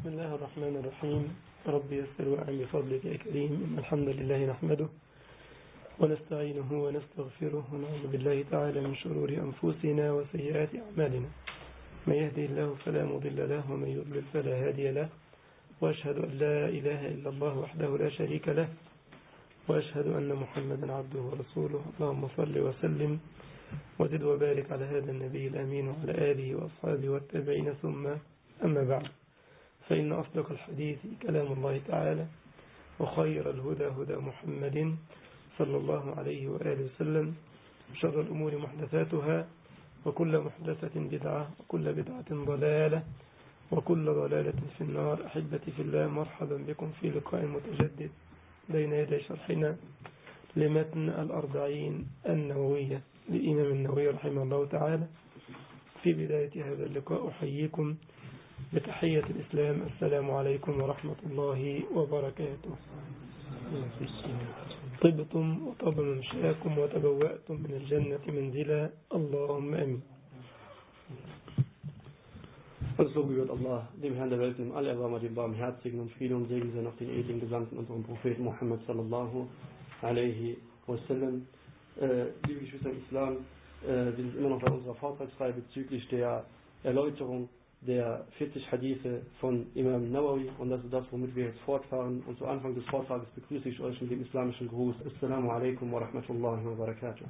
بسم الله الرحمن الرحيم. رب يسر وأعن بفضلك يا كريم. إن الحمد لله نحمده ونستعينه ونستغفره ونعوذ بالله تعالى من شرور أنفسنا وسيئات أعمالنا. من يهدي الله فلا مضل له ومن يضلل فلا هادي له، وأشهد أن لا إله إلا الله وحده لا شريك له، وأشهد أن محمدا عبده ورسوله. اللهم صل وسلم وزد وبارك على هذا النبي الأمين وعلى آله وأصحابه والتابعين، ثم أما بعد، فإن أصدق الحديث كلام الله تعالى، وخير الهدى هدى محمد صلى الله عليه وآله وسلم، وشر الأمور محدثاتها، وكل محدثة بدعة، وكل بدعة ضلالة، وكل ضلالة في النار. أحبتي في الله، مرحبا بكم في لقاء متجدد بين يدي شرحنا لمتن الأربعين النووية للإمام النووي رحمه الله تعالى. في بداية هذا اللقاء أحييكم بتحية الإسلام: السلام عليكم ورحمة الله وبركاته. طبتم وطاب ممشاكم وتبوأتم من الجنة منزلا، اللهم آمين. Und so gebührt Allah, dem Herrn der Welt, dem Allerbarmer, dem Barmherzigen, und Friede und Segen sei auf den edlen Gesandten, unserem Propheten Muhammad sallallahu alaihi wasallam. Liebe Geschwister im Islam, wir sind immer noch bei unserer Vortragsreihe bezüglich der Erläuterung der 40 Hadithe von Imam Nawawi, und das ist das, womit wir jetzt fortfahren. Und zu Anfang des Vortrages begrüße ich euch mit dem islamischen Gruß: Assalamu alaikum wa rahmatullahi wa barakatuh.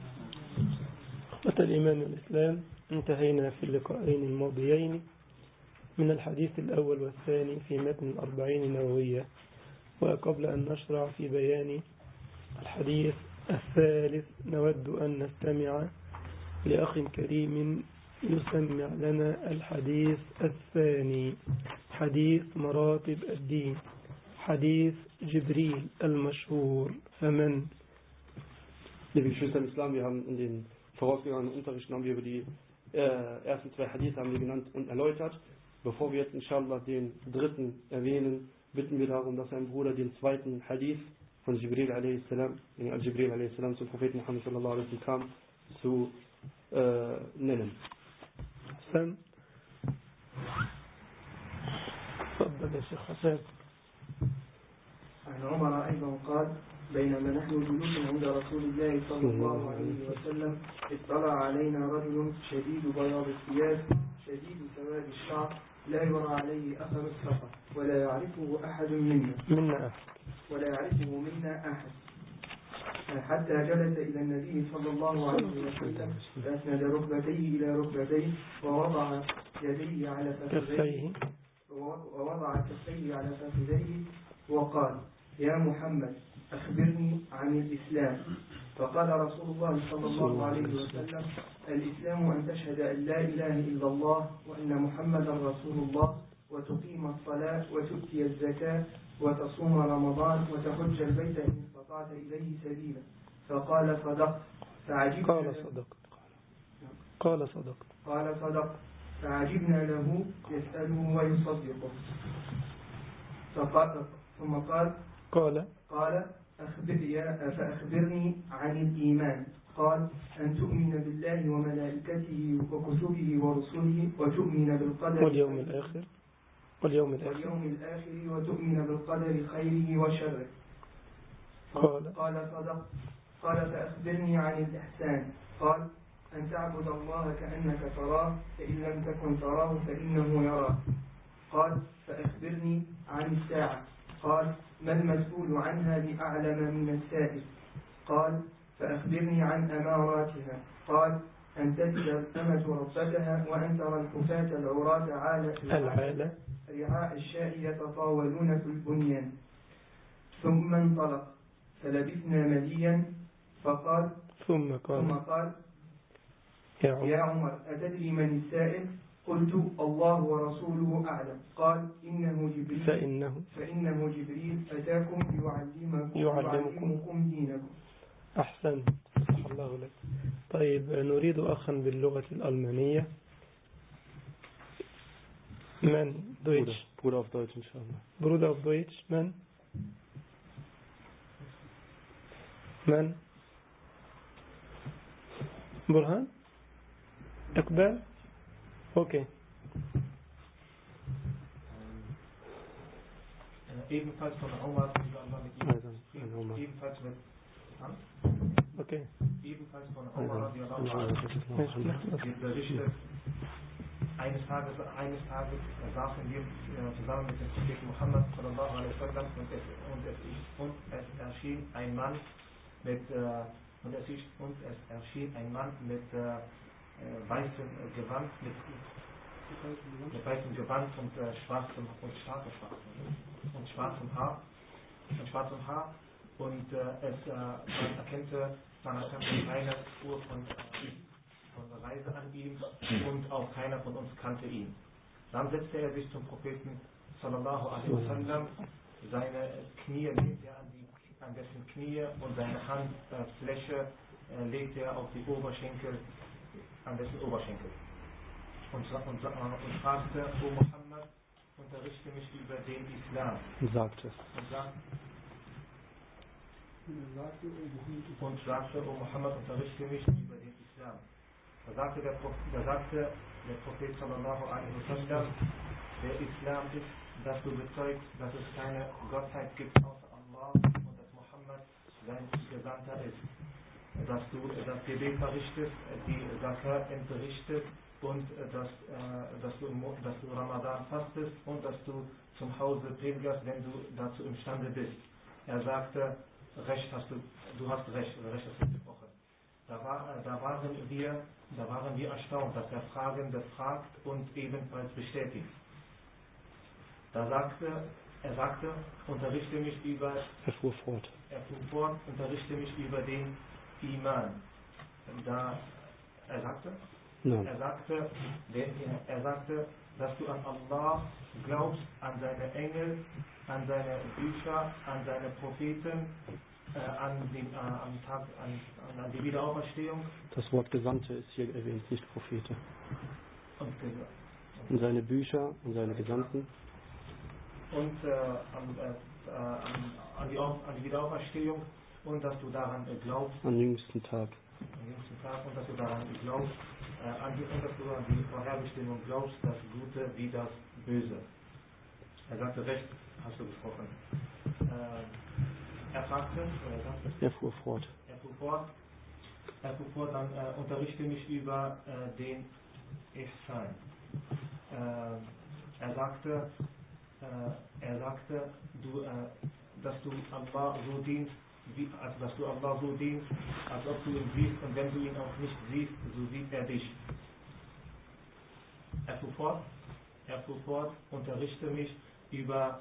الإيمان والإسلام. انتهينا في اللقاءين الماضيين من الحديث الأول والثاني في متن الأربعين النووية، وقبل أن نشرع في بيان الحديث الثالث نود أن نستمع لأخ كريم يسمع لنا الحديث الثاني، حديث مراتب الدين، حديث جبريل المشهور. فمن؟ Liebe Geschwister im Islam, wir haben in den vorausgegangenen Unterrichten über die ersten zwei Hadith haben wir genannt und erläutert. Bevor wir jetzt inshallah den dritten erwähnen, bitten wir darum, dass ein Bruder den zweiten Hadith von Jibril a.s., als Jibril a.s. zum Propheten Muhammad sallallahu alaihi wasallam kam, zu nennen. تفضل يا شيخ حسن. عن عمر أيضا قال: بينما نحن جلوس عند رسول الله صلى الله عليه وسلم اطلع علينا رجل شديد بياض الثياب شديد سواد الشعر لا يرى عليه أثر السفر ولا يعرفه أحد منا حتى جلس إلى النبي صلى الله عليه وسلم فأسند ركبتيه إلى ركبتيه ووضع يديه على فخذيه وقال: يا محمد أخبرني عن الإسلام. فقال رسول الله صلى الله عليه وسلم: الإسلام أن تشهد أن لا إله إلا الله وأن محمدا رسول الله، وتقيم الصلاة وتؤتي الزكاة وتصوم رمضان وتحج البيت إن استطعت إليه سبيلا. فقال: صدقت. قال: صدقت. فعجبنا له يسأله ويصدقه. ثم قال: فأخبرني عن الإيمان. قال: أن تؤمن بالله وملائكته وكتبه ورسله وتؤمن بالقدر واليوم الآخر وتؤمن بالقدر خيره وشره. قال: صدق. قال: فأخبرني عن الإحسان. قال: أن تعبد الله كأنك تراه فإن لم تكن تراه فإنه يراك. قال: فأخبرني عن الساعة. قال: ما المسؤول عنها بأعلم من السائل. قال: فأخبرني عن أماراتها. قال: أن تجد الأمة ربتها وأن ترى الحفاة العراة عالة رعاء الشاء يتطاولون في البنيان. ثم انطلق فلبثنا مليا ثم قال: يا عمر أتدري من السائل؟ قلت: الله ورسوله أعلم. قال: فإنه جبريل أتاكم يعلمكم دينكم. أحسن، صح الله لك. طيب، نريد أخا باللغة الألمانية. من؟ دويتش. Bruder auf Deutsch, inshallah. Bruder auf Deutsch. من؟ برهان؟ إقبال؟ أوكي. ebenfalls von Umar, ebenfalls mit Okay. ebenfalls von Umar radiallahu anhu wird berichtet, eines Tages saßen wir zusammen mit dem Propheten Muhammad sallallahu alaihi wasallam und es erschien ein Mann mit weißem Gewand und schwarzem Haar und man erkannte keine Spur von Reise an ihm und auch keiner von uns kannte ihn. Dann setzte er sich zum Propheten sallallahu alaihi wasallam, seine Knie legte er an dessen Knie und seine Handfläche legte er auf die Oberschenkel, an dessen Oberschenkel und fragte: O Muhammad, unterrichte mich über den Islam. Und sagte, O Muhammad, unterrichte mich über den Islam. Da sagte der Prophet sallallahu alaihi wasallam: der Islam ist, dass du bezeugst, dass es keine Gottheit gibt außer Allah und dass Muhammad sein Gesandter ist. Dass du das Gebet verrichtest, die Zakat entrichtest und dass du Ramadan fastest und dass du zum Hause pilgerst, wenn du dazu imstande bist. Er sagte: Recht hast du hast recht, oder Recht hast du gesprochen. Da waren wir erstaunt, dass der Fragende fragt und ebenfalls bestätigt. Er sagte, unterrichte mich über, unterrichte mich über den Iman. Er sagte, dass du an Allah glaubst, an seine Engel, an seine Bücher, an seine Propheten, an die Wiederauferstehung. Das Wort Gesandte ist hier erwähnt, nicht Prophete. Und seine Bücher und seine Gesandten. Und an die Wiederauferstehung und dass du daran glaubst. Am jüngsten Tag. Und dass du daran glaubst, und dass du an die Vorherbestimmung glaubst, das Gute wie das Böse. Er sagte: Recht hast du gesprochen. Er fuhr fort, dann unterrichte mich über den Ihsan. Er sagte, dass du Allah so dienst, als ob du ihn siehst, und wenn du ihn auch nicht siehst, so sieht er dich. Er fuhr fort, unterrichte mich über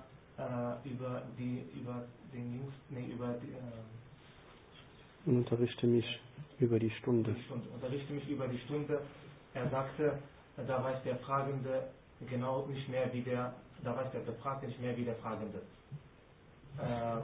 die Stunde. Unterrichte mich über die Stunde. Er sagte, da weiß der Fragende genau nicht mehr wie der Befragte nicht mehr wie der Fragende. Er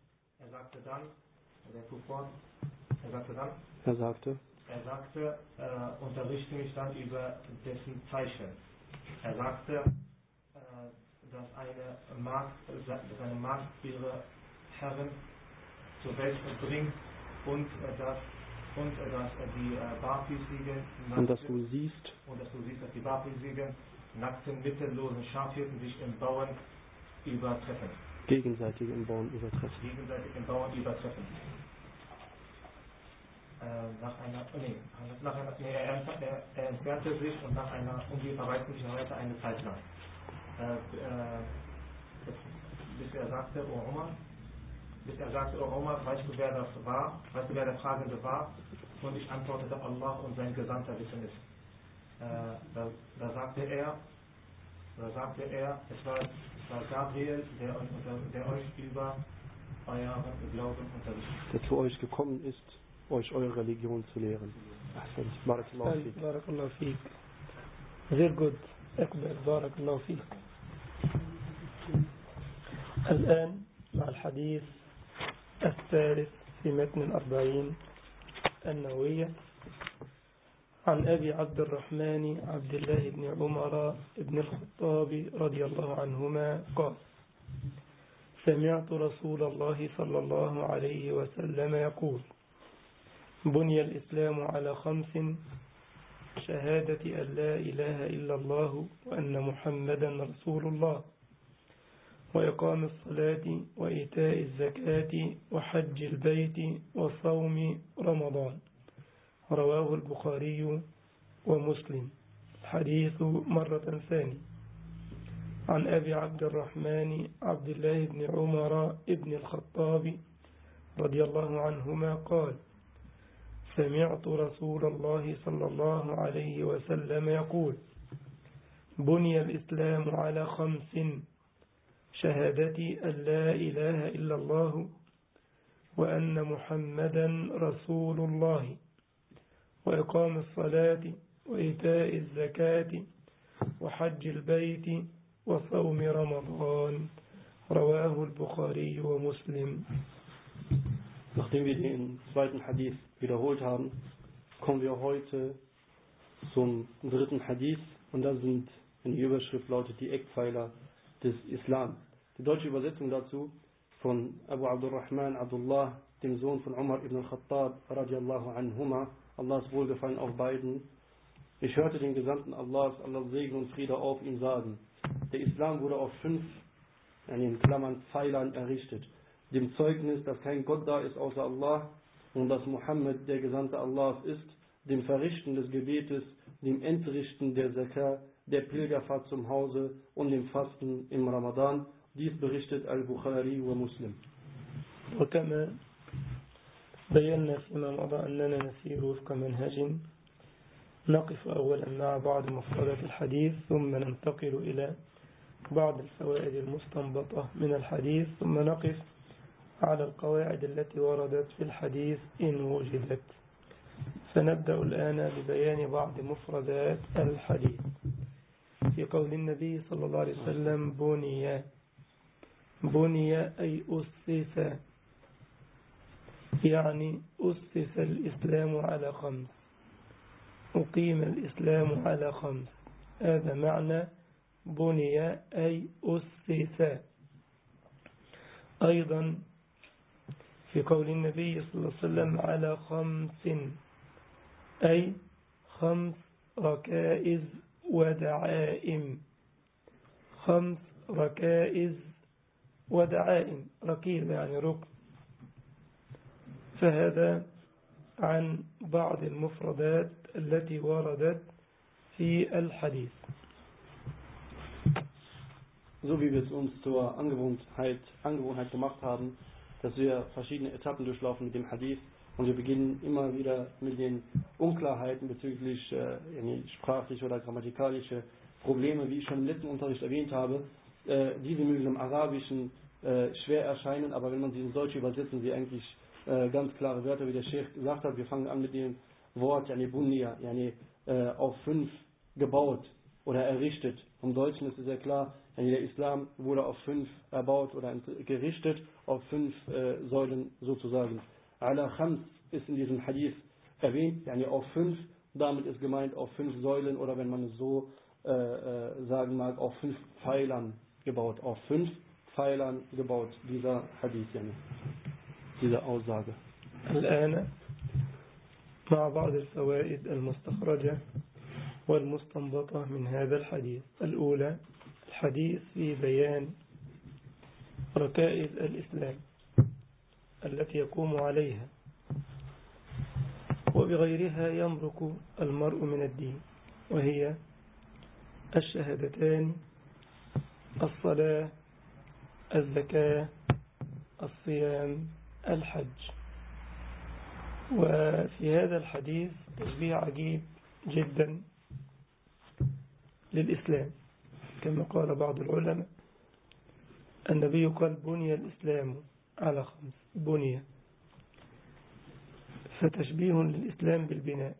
sagte, unterrichte mich dann über dessen Zeichen. Er sagte, dass eine Magd ihre Herren zur Welt bringt und dass die Barfüßigen und dass du siehst, dass die Barfüßigen nackten, mittellosen Schafhirten sich im Bauen übertreffen. Gegenseitig im Bauen übertreffen. Er entfernte sich und nach einer ungefähr möglicherweise eine Zeit lang. Bis er sagte, O Omar, weißt du, wer das war? Weißt du, wer der Fragende war? Und ich antwortete: Allah und sein Gesandter wissen es. Da sagte er, es war Gabriel, der euch über euren Glauben unterrichtet. Der zu euch gekommen ist, euch eure Religion zu lehren. Barakallahu fiik. Sehr gut. أكبر بارك الله فيك. الآن مع الحديث الثالث في متن 40 النووية عن أبي عبد الرحمن عبد الله بن عمر بن الخطاب رضي الله عنهما قال: سمعت رسول الله صلى الله عليه وسلم يقول: بني الإسلام على 5: شهادة أن لا إله إلا الله وأن محمدا رسول الله، وإقام الصلاة وإيتاء الزكاة وحج البيت وصوم رمضان. رواه البخاري ومسلم. حديث مرة ثانية عن أبي عبد الرحمن عبد الله بن عمر بن الخطاب رضي الله عنهما قال: سمعت رسول الله صلى الله عليه وسلم يقول: بني الإسلام على 5: شهادة أن لا إله إلا الله وأن محمدا رسول الله، وإقام الصلاة وإيتاء الزكاة وحج البيت وصوم رمضان. رواه البخاري ومسلم. Nachdem wir den zweiten Hadith wiederholt haben, kommen wir heute zum dritten Hadith, und da sind in der Überschrift lautet die Eckpfeiler des Islam. Die deutsche Übersetzung dazu von Abu Abdurrahman Abdullah, dem Sohn von Umar ibn al-Khattab radiallahu anhuma, Allahs Wohlgefallen auf beiden: Ich hörte den Gesandten Allahs, Allahs Segen und Friede auf ihn, sagen: Der Islam wurde auf 5, in Klammern, Pfeilern errichtet. Dem Zeugnis, dass kein Gott da ist außer Allah und dass Muhammad der Gesandte Allahs ist, dem Verrichten des Gebetes, dem Entrichten der Zakah, der Pilgerfahrt zum Hause und dem Fasten im Ramadan. Dies berichtet Al-Bukhari wa Muslim. وكما بينا فيما مضى أننا نسير وفق منهج نقف أولا مع بعض مفردات الحديث، ثم ننتقل إلى بعض الفوائد المستنبطة من الحديث، ثم نقف على القواعد التي وردت في الحديث إن وجدت. فنبدأ الآن ببيان بعض مفردات الحديث. في قول النبي صلى الله عليه وسلم: بني أي أسس، يعني أسس الإسلام على 5، أقيم الإسلام على 5. هذا معنى بني أي أسس. أيضا في قول النبي صلى الله عليه وسلم: على 5، أي 5 ركائز ودعائم. 5 ركائز ودعائم، ركيزة يعني ركن. فهذا عن بعض المفردات التي وردت في الحديث. So wie wir es uns zur Angewohnheit gemacht haben, dass wir verschiedene Etappen durchlaufen mit dem Hadith, und wir beginnen immer wieder mit den Unklarheiten bezüglich sprachliche oder grammatikalische Probleme, wie ich schon im letzten Unterricht erwähnt habe. Diese mögen im Arabischen schwer erscheinen, aber wenn man sie in Deutsch übersetzen, sie eigentlich ganz klare Wörter, wie der Sheikh gesagt hat. Wir fangen an mit dem Wort Bunniya, auf 5 gebaut oder errichtet. Im Deutschen ist es sehr klar, der Islam wurde auf 5 erbaut oder gerichtet, auf 5 Säulen sozusagen. Ala Khams ist in diesem Hadith erwähnt, auf 5, damit ist gemeint auf 5 Säulen, oder wenn man es so sagen mag, auf 5 Pfeilern gebaut, auf 5 Pfeilern gebaut, dieser Hadith, diese Aussage. الآن مع بعض الفوائد المستخرجة والمستنبطة من هذا الحديث. الأولى: الحديث في بيان ركائز الإسلام التي يقوم عليها وبغيرها يمرق المرء من الدين، وهي الشهادتان، الصلاة، الزكاة، الصيام، الحج. وفي هذا الحديث تشبيه عجيب جدا للإسلام، كما قال بعض العلماء: النبي قال: بني الإسلام على 5، بني، فتشبيه للإسلام بالبناء،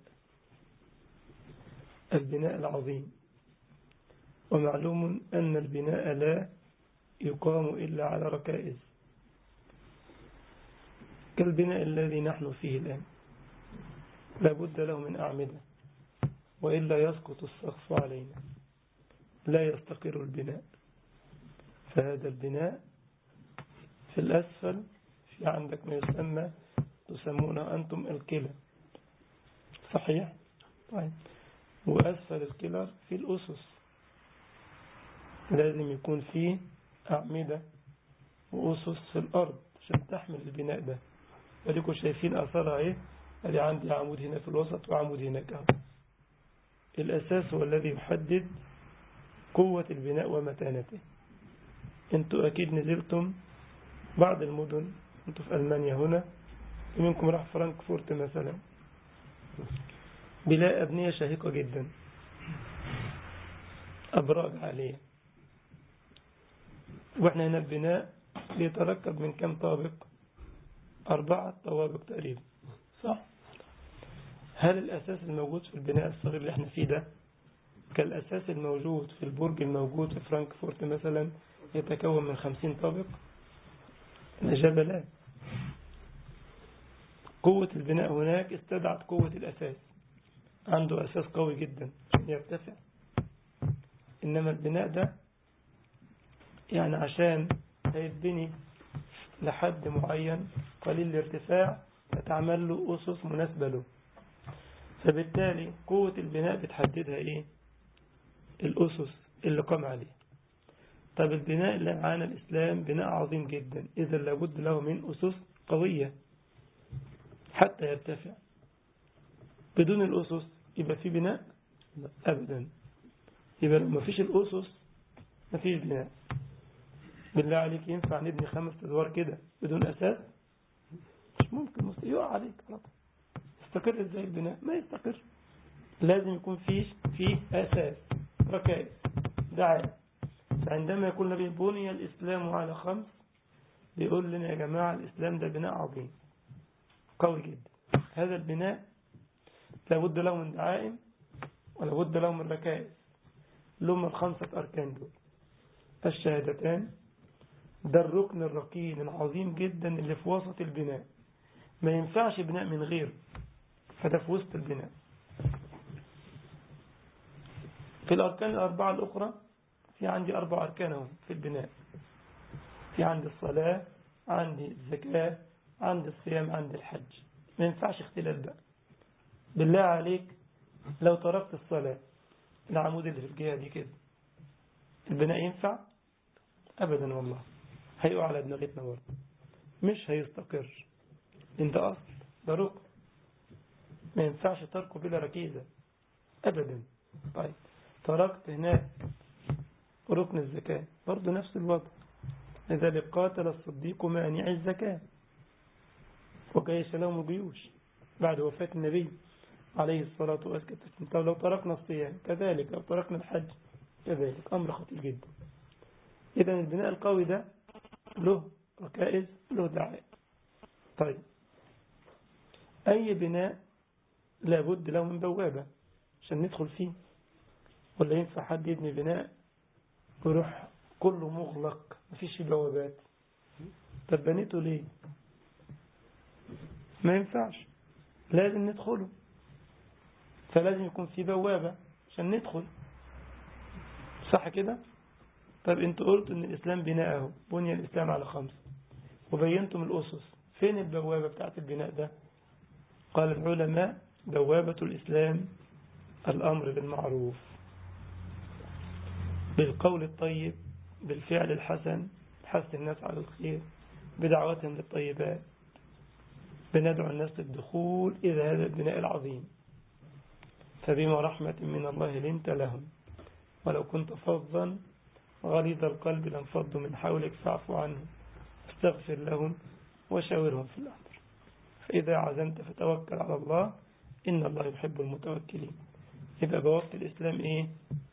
البناء العظيم. ومعلوم أن البناء لا يقام إلا على ركائز، كالبناء الذي نحن فيه الآن، لا بد له من أعمدة، وإلا يسقط السقف علينا، لا يستقر البناء. فهذا البناء في الأسفل، في عندك ما تسمونه أنتم الكلى، صحيح؟ طيب. وأسفل الكلى في الأسس، لازم يكون فيه أعمدة وأسس في الأرض عشان تحمل البناء ده. وليكم شايفين أثرها إيه؟ أدي عندي عمود هنا في الوسط وعمود هناك أهو. الأساس هو الذي يحدد قوة البناء ومتانته. انتوا أكيد نزلتم بعض المدن، انتوا في ألمانيا هنا، ومنكم راح فرانكفورت مثلا، بلا أبنية شاهقة جدا، أبراج عالية. وإحنا هنا البناء بيتركب من كم طابق؟ 4 طوابق تقريبا، صح؟ هل الأساس الموجود في البناء الصغير اللي احنا فيه ده كالأساس الموجود في البرج الموجود في فرانكفورت مثلا يتكون من 50 طابق؟ الإجابة لا. قوة البناء هناك استدعت قوة الأساس، عنده أساس قوي جدا عشان يرتفع. إنما البناء ده يعني عشان هيتبني لحد معين قليل الارتفاع فتعمل له أسس مناسبة له، فبالتالي قوة البناء بتحددها إيه؟ الأسس اللي قام عليه. طب البناء اللي معانا الإسلام بناء عظيم جدا، إذا لابد له من أسس قوية حتى يرتفع. بدون الأسس يبقى في بناء؟ أبدا. يبقى لو ما فيش الأسس ما فيش بناء. بالله عليك ينفع نبني 5 أدوار كده بدون أساس؟ مش ممكن، مستحيل، يقع عليك. يستقر ازاي البناء؟ ما يستقر. لازم يكون فيه أساس، ركائز، دعائم. فعندما يقول النبي بني الإسلام على 5، بيقول لنا يا جماعة الإسلام ده بناء عظيم قوي جدا. هذا البناء لابد له من دعائم ولابد له من ركائز، لهم 5 أركان دول. الشهادتان ده الركن الركين العظيم جدا اللي في وسط البناء، ما ينفعش بناء من غيره، فده في وسط البناء. في الأركان ال4 الأخرى في عندي 4 أركان في البناء. في عندي الصلاة، عندي الزكاة، عندي الصيام، عندي الحج. ما ينفعش اختلاف بقى. بالله عليك لو تركت الصلاة، العمود اللي في الجهة دي كده، البناء ينفع؟ أبدا والله، هيقع على دماغتنا برضه، مش هيستقر. انت أصل ده ركن، ما ينفعش تركه بلا ركيزة أبدا. طيب تركت هناك ركن الزكاة، برضه نفس الوضع. لذلك قاتل الصديق مانع الزكاة وجيش لهم الجيوش بعد وفاة النبي عليه الصلاة والسلام. طب لو تركنا الصيام كذلك، لو تركنا الحج كذلك، أمر خطير جدا. إذن البناء القوي ده له ركائز، له دعائم. طيب أي بناء لابد له من بوابة عشان ندخل فيه، ولا ينفع حد يبني بناء ويروح كله مغلق مفيش فيه بوابات؟ طب بنيته ليه؟ ما ينفعش، لازم ندخله، فلازم يكون في بوابة عشان ندخل، صح كده؟ طب انتوا قلتوا ان الإسلام بناءه بني الإسلام على 5 وبينتم الأسس، فين البوابة بتاعت البناء ده؟ قال العلماء بوابة الإسلام الأمر بالمعروف، بالقول الطيب، بالفعل الحسن، حث الناس على الخير، بدعوتهم للطيبات، بندعو الناس للدخول إلى هذا البناء العظيم. فبما رحمة من الله لنت لهم ولو كنت فظا غليظ القلب لانفضوا من حولك فاعف عنهم استغفر لهم وشاورهم في الأمر فإذا عزمت فتوكل على الله إن الله يحب المتوكلين. يبقى بوابة الإسلام إيه؟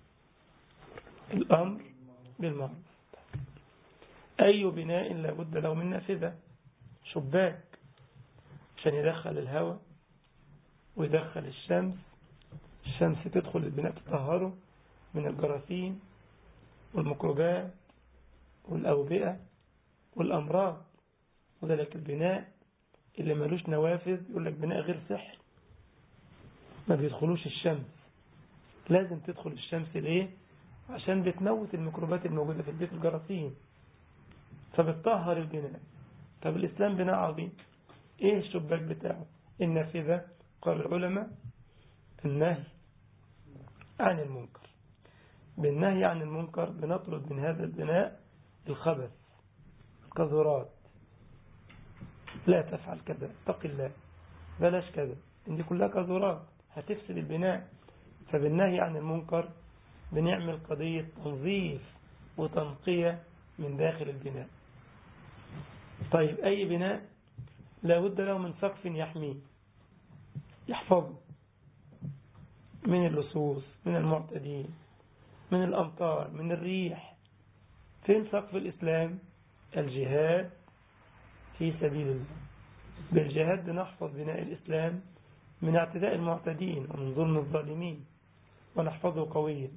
الأمر بالمعروف. أي بناء لابد له من نافذة، شباك عشان يدخل الهواء ويدخل الشمس تدخل البناء تطهره من الجراثيم والميكروبات والأوبئة والأمراض. وذلك البناء اللي ملوش نوافذ يقول لك بناء غير صحي، ما بيدخلوش الشمس. لازم تدخل الشمس ليه؟ عشان بتموت الميكروبات الموجودة في البيت، الجراثيم، فبتطهر البناء. طب الإسلام بناء عظيم، إيه الشباك بتاعه؟ النافذة. قال العلماء النهي عن المنكر. بالنهي عن المنكر بنطرد من هذا البناء الخبث، القذورات، لا تفعل كذا، اتق الله، بلاش كذا، إن دي كلها قذورات هتفسد البناء. فبالنهي عن المنكر بنعمل قضية تنظيف وتنقية من داخل البناء. طيب أي بناء لابد له من سقف يحميه، يحفظه من اللصوص، من المعتدين، من الأمطار، من الريح. فين سقف الإسلام؟ الجهاد في سبيل الله. بالجهاد بنحفظ بناء الإسلام من اعتداء المعتدين ومن ظلم الظالمين ونحفظه قويا.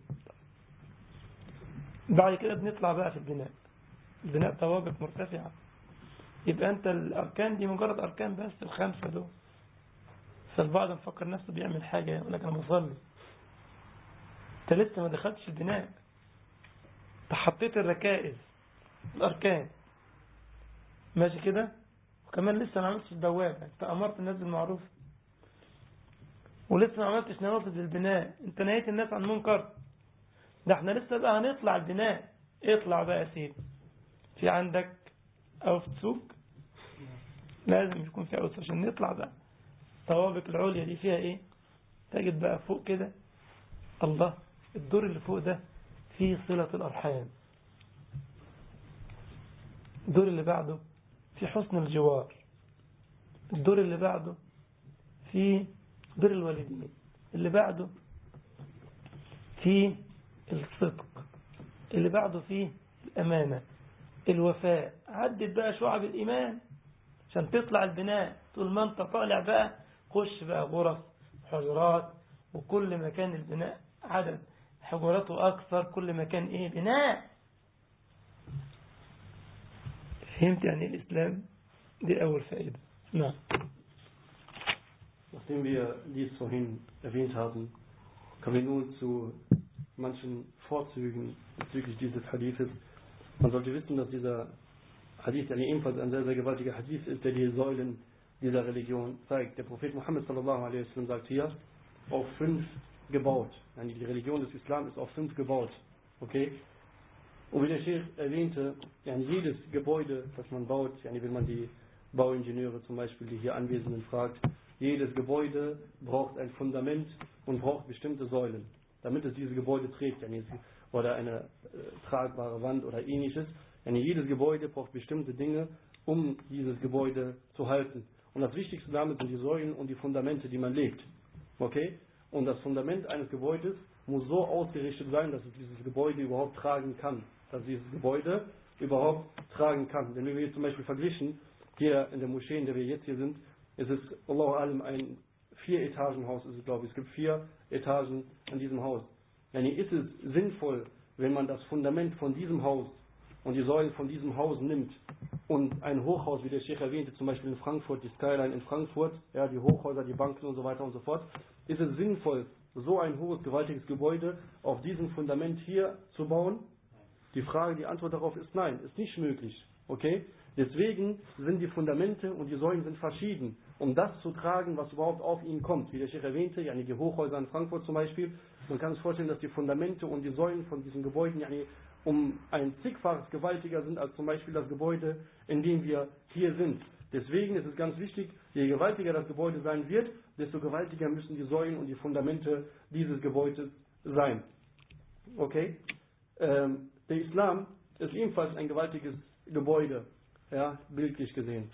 بعد كده بنطلع بقى في البناء طوابق مرتفعة. يبقى أنت الأركان دي مجرد أركان بس، الخمسة دول. فالبعض مفكر نفسه بيعمل حاجة، يقول لك أنا بصلي. أنت لسه ما دخلتش البناء، تحطيت الركائز، الأركان ماشي كده، وكمان لسه ما عملتش البوابة. أنت أمرت الناس بالمعروف ولسه ما عملتش نوافذ البناء، أنت نهيت الناس عن منكر. ده احنا لسه بقى هنطلع البناء. اطلع بقى يا سيدي. في عندك أوف سوق، لازم يكون في أوف عشان نطلع بقى. طوابق العليا دي فيها ايه؟ تجد بقى فوق كده، الله، الدور اللي فوق ده فيه صلة الأرحام، الدور اللي بعده في حسن الجوار، الدور اللي بعده في بر الوالدين، اللي بعده في الصدق، اللي بعده فيه الأمانة، الوفاء. عدد بقى شعب الإيمان عشان تطلع البناء. طول ما انت طالع بقى خش بقى غرف، حجرات، وكل ما كان البناء عدد حجراته أكثر كل ما كان إيه بناء. فهمت يعني الإسلام؟ دي أول فائدة. نعم. Nachdem wir dies vorhin erwähnt haben, kommen wir nun zu manchen Vorzügen bezüglich dieses Hadithes. Man sollte wissen, dass dieser Hadith ebenfalls ein sehr, sehr gewaltiger Hadith ist, der die Säulen dieser Religion zeigt. Der Prophet Muhammad sallallahu alaihi wasallam sagt hier, auf 5 gebaut. Die Religion des Islam ist auf 5 gebaut. Okay? Und wie der Sheikh erwähnte, jedes Gebäude, das man baut, wenn man die Bauingenieure zum Beispiel, die hier Anwesenden fragt, jedes Gebäude braucht ein Fundament und braucht bestimmte Säulen, damit es diese Gebäude trägt, oder eine tragbare Wand oder ähnliches. Jedes Gebäude braucht bestimmte Dinge, um dieses Gebäude zu halten. Und das Wichtigste damit sind die Säulen und die Fundamente, die man legt. Okay? Und das Fundament eines Gebäudes muss so ausgerichtet sein, dass es dieses Gebäude überhaupt tragen kann. Dass dieses Gebäude überhaupt tragen kann. Denn wenn wir jetzt zum Beispiel verglichen, hier in der Moschee, in der wir jetzt hier sind, es ist, Allahu Alam, ein 4-Etagen-Haus, ist es, glaube ich. Es gibt 4 Etagen an diesem Haus. Ist es sinnvoll, wenn man das Fundament von diesem Haus und die Säulen von diesem Haus nimmt und ein Hochhaus, wie der Sheikh erwähnte, zum Beispiel in Frankfurt, die Skyline in Frankfurt, ja, die Hochhäuser, die Banken und so weiter und so fort, ist es sinnvoll, so ein hohes, gewaltiges Gebäude auf diesem Fundament hier zu bauen? Die Frage, die Antwort darauf ist nein, ist nicht möglich. Okay? Deswegen sind die Fundamente und die Säulen sind verschieden, um das zu tragen, was überhaupt auf ihnen kommt. Wie der Sheikh erwähnte, die Hochhäuser in Frankfurt zum Beispiel, man kann sich vorstellen, dass die Fundamente und die Säulen von diesen Gebäuden um ein zigfaches gewaltiger sind als zum Beispiel das Gebäude, in dem wir hier sind. Deswegen ist es ganz wichtig, je gewaltiger das Gebäude sein wird, desto gewaltiger müssen die Säulen und die Fundamente dieses Gebäudes sein. Okay? Der Islam ist ebenfalls ein gewaltiges Gebäude, ja, bildlich gesehen.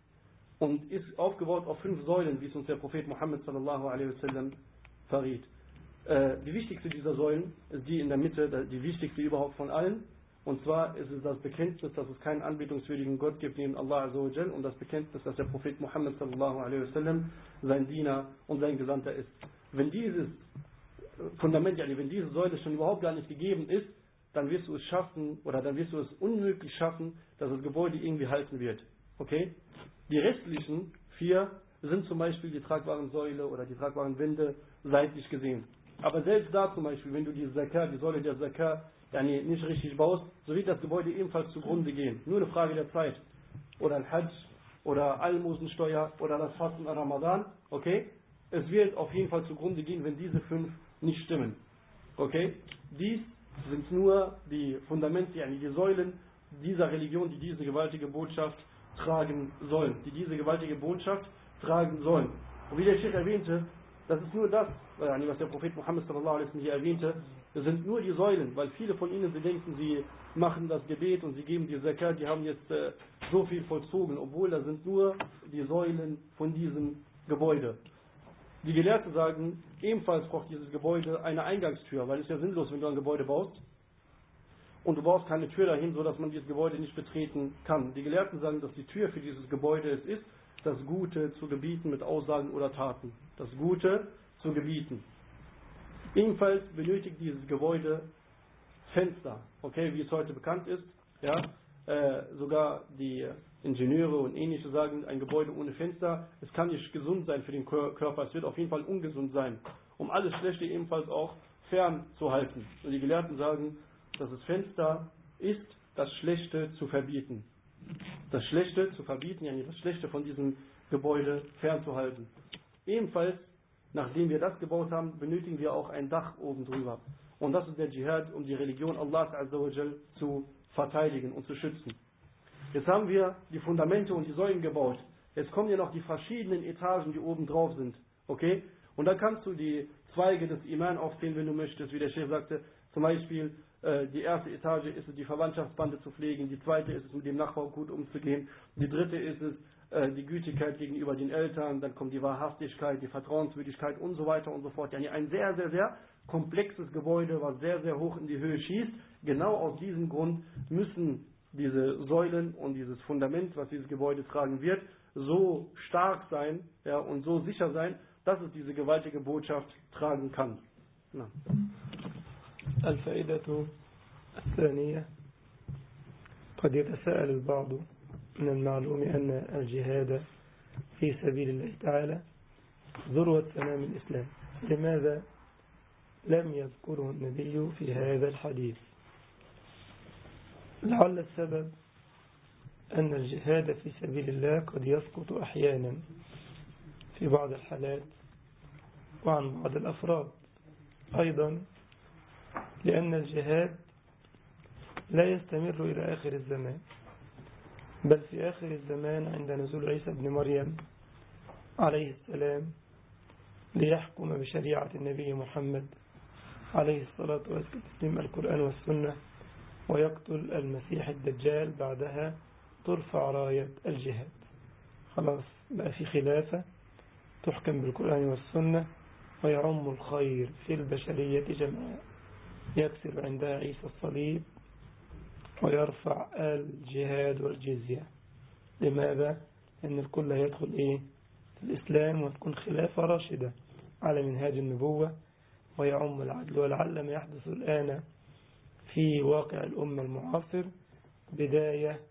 Und ist aufgebaut auf 5 Säulen, wie es uns der Prophet Muhammad sallallahu alaihi wasallam verriet. Die wichtigste dieser Säulen ist die in der Mitte, die wichtigste überhaupt von allen. Und zwar ist es das Bekenntnis, dass es keinen anbetungswürdigen Gott gibt neben Allah azza wa jal, und das Bekenntnis, dass der Prophet Muhammad sallallahu alaihi wasallam sein Diener und sein Gesandter ist. Wenn dieses Fundament, wenn diese Säule schon überhaupt gar nicht gegeben ist, dann wirst du es schaffen, oder dann wirst du es unmöglich schaffen, dass das Gebäude irgendwie halten wird. Okay? Die restlichen 4 sind zum Beispiel die tragbaren Säule oder die tragbaren Wände seitlich gesehen. Aber selbst da zum Beispiel, wenn du die Säule der Zakah nicht richtig baust, so wird das Gebäude ebenfalls zugrunde gehen. Nur eine Frage der Zeit. Oder ein Hajj, oder Almosensteuer, oder das Fasten an Ramadan. Okay? Es wird auf jeden Fall zugrunde gehen, wenn diese 5 nicht stimmen. Okay? Dies sind nur die Fundamente, die Säulen dieser Religion, die diese gewaltige Botschaft tragen sollen. Die diese gewaltige Botschaft tragen sollen. Und wie der Sheikh erwähnte, das ist nur das, was der Prophet Muhammad sallallahu alaihi wasallam hier erwähnte, das sind nur die Säulen, weil viele von ihnen, sie denken, sie machen das Gebet und sie geben die Zakat, die haben jetzt so viel vollzogen, obwohl das sind nur die Säulen von diesem Gebäude. Die Gelehrten sagen, ebenfalls braucht dieses Gebäude eine Eingangstür, weil es ist ja sinnlos, wenn du ein Gebäude baust und du baust keine Tür dahin, sodass man dieses Gebäude nicht betreten kann. Die Gelehrten sagen, dass die Tür für dieses Gebäude es ist, das Gute zu gebieten mit Aussagen oder Taten. Das Gute zu gebieten. Ebenfalls benötigt dieses Gebäude Fenster, okay, wie es heute bekannt ist. Ja, sogar die Ingenieure und ähnliche sagen, ein Gebäude ohne Fenster, es kann nicht gesund sein für den Körper, es wird auf jeden Fall ungesund sein, um alles Schlechte ebenfalls auch fernzuhalten. Und die Gelehrten sagen, dass das Fenster ist, das Schlechte zu verbieten. Das Schlechte zu verbieten, ja, das Schlechte von diesem Gebäude fernzuhalten. Ebenfalls, nachdem wir das gebaut haben, benötigen wir auch ein Dach oben drüber. Und das ist der Dschihad, um die Religion Allahs Azza wa Jal zu verteidigen und zu schützen. Jetzt haben wir die Fundamente und die Säulen gebaut. Jetzt kommen ja noch die verschiedenen Etagen, die oben drauf sind. Okay? Und dann kannst du die Zweige des Iman aufzählen, wenn du möchtest, wie der Sheikh sagte. Zum Beispiel, die erste Etage ist es, die Verwandtschaftsbande zu pflegen. Die zweite ist es, mit dem Nachbarn gut umzugehen. Die dritte ist es, die Gütigkeit gegenüber den Eltern. Dann kommt die Wahrhaftigkeit, die Vertrauenswürdigkeit und so weiter und so fort. Ja, ein sehr, sehr, sehr komplexes Gebäude, was sehr, sehr hoch in die Höhe schießt. Genau aus diesem Grund müssen diese Säulen und dieses Fundament, was dieses Gebäude tragen wird, so stark sein, ja, und so sicher sein, dass es diese gewaltige Botschaft tragen kann. Na. الفائدة الثانية قد يتساءل البعض من المعلوم أن الجهاد في سبيل الله تعالى ذروة سنام الإسلام، لماذا لم يذكره النبي في هذا الحديث؟ لعل السبب أن الجهاد في سبيل الله قد يسقط أحيانا في بعض الحالات وعن بعض الأفراد، أيضا لأن الجهاد لا يستمر إلى آخر الزمان، بل في آخر الزمان عند نزول عيسى بن مريم عليه السلام ليحكم بشريعة النبي محمد عليه الصلاة والسلام القرآن والسنة ويقتل المسيح الدجال، بعدها ترفع راية الجهاد. خلاص بقى في خلافة تحكم بالقرآن والسنة ويعم الخير في البشرية جميعا، يكسر عندها عيسى الصليب ويرفع الجهاد والجزية. لماذا؟ لأن الكل هيدخل في الإسلام وتكون خلافة راشدة على منهاج النبوة ويعم العدل. ولعل ما يحدث الآن في واقع الأمة المعاصر بداية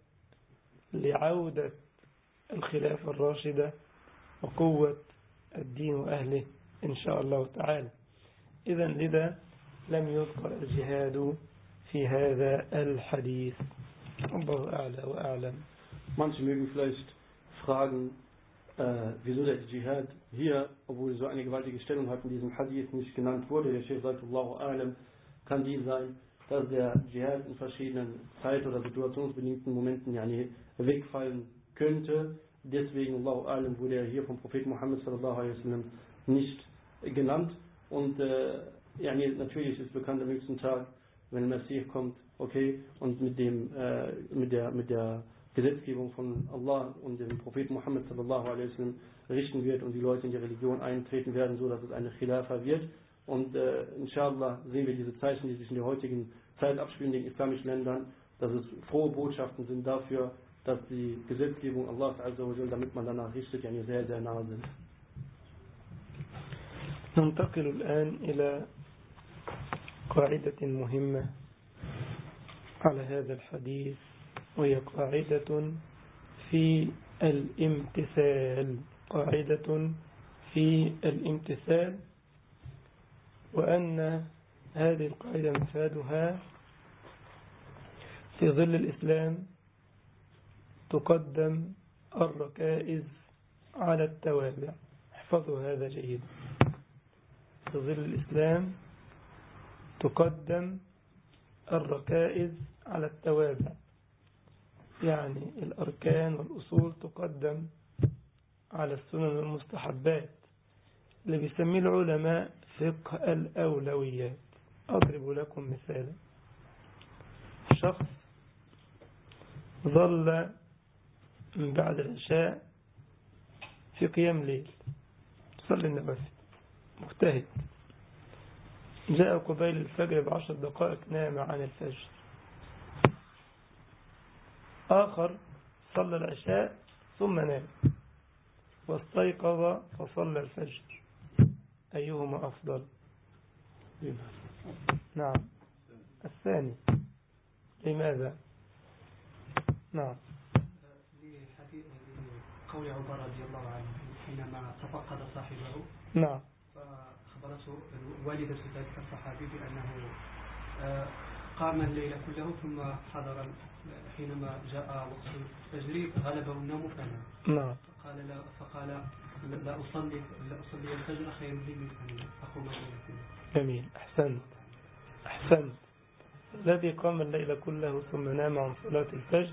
لعودة الخلافة الراشدة وقوة الدين وأهله إن شاء الله تعالى. إذا لذا لم يذكر الجهاد في هذا الحديث. الله أعلى وأعلم. Manche mögen vielleicht fragen, wieso der Dschihad hier, obwohl so eine gewaltige Stellung hat, in diesem Hadith nicht genannt wurde. Der Sheikh sagt, Allahu A'lam, kann die sein, dass der Dschihad in verschiedenen zeit- oder situationsbedingten Momenten wegfallen könnte. Deswegen, Allahu A'lam, wurde er hier vom Propheten Muhammad sallallahu alaihi wasallam nicht genannt. Und natürlich ist bekannt am nächsten Tag, wenn der Messias kommt, okay, und mit der Gesetzgebung von Allah und dem Propheten Muhammad sallallahu alaihi wasallam richten wird und die Leute in die Religion eintreten werden, so dass es eine Khilafa wird. Und inshallah sehen wir diese Zeichen, die sich in der heutigen Zeit abspielen in den islamischen Ländern, dass es frohe Botschaften sind dafür, dass die Gesetzgebung Allahs Azza wa Jal, damit man danach richtet, sehr, sehr nahe sind. ننتقل الآن إلى قاعدة مهمة على هذا الحديث، وهي قاعدة في الامتثال. قاعدة في الامتثال، وأن هذه القاعدة مفادها في ظل الإسلام تقدم الركائز على التوابع. احفظوا هذا جيدا. في ظل الإسلام تقدم الركائز على التوابع. يعني الأركان والأصول تقدم على السنن والمستحبات اللي بيسميه العلماء فقه الأولويات. أضرب لكم مثالا. شخص ظل من بعد العشاء في قيام ليل، صلي النوافل، مجتهد، جاء قبيل الفجر ب10 دقائق نام عن الفجر. آخر صلى العشاء ثم نام واستيقظ فصلى الفجر، أيهما أفضل؟ نعم الثاني. لماذا؟ نعم قول عمر رضي الله عنه حينما تفقد صاحبه، نعم، فأخبرته والدة ذلك الصحابي بأنه قام الليل كله ثم حضر حينما جاء وقت الفجر غلبه النوم فنام. نعم. فقال لا أصلي الفجر خير لي من أن أقوم الليل كله. جميل، أحسنت. الذي قام الليل كله ثم نام عن صلاة الفجر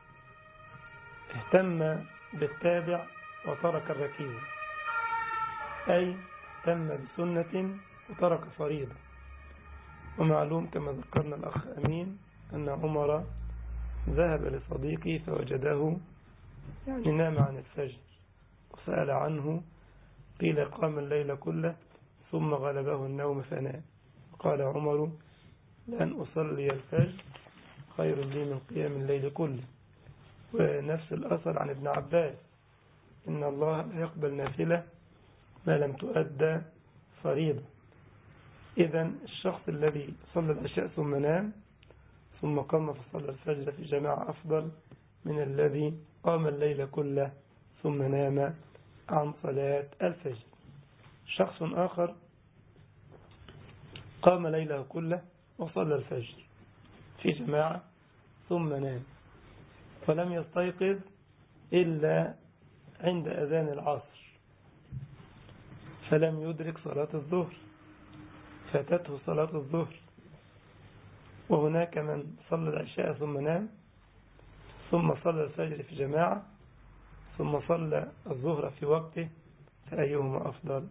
اهتم بالتابع وترك الركيزة، أي اهتم بسنة وترك فريضة. ومعلوم كما ذكرنا الأخ أمين أن عمر ذهب لصديقه فوجده يعني نام عن الفجر وسأل عنه، قيل قام الليل كله ثم غلبه النوم فنام. قال عمر لأن أصلي الفجر خير لي من قيام الليل كله. ونفس الأثر عن ابن عباس إن الله لا يقبل نافلة ما لم تؤدى فريضة. إذن الشخص الذي صلى العشاء ثم نام ثم قام فصلى الفجر في جماعة أفضل من الذي قام الليل كله ثم نام عن صلاة الفجر. شخص آخر قام ليله كله وصلى الفجر في جماعة ثم نام فلم يستيقظ إلا عند أذان العصر، فلم يدرك صلاة الظهر، فاتته صلاة الظهر. وهناك من صلى العشاء ثم نام ثم صلى الفجر في جماعة ثم صلى الظهر في وقته، فأيهما أفضل؟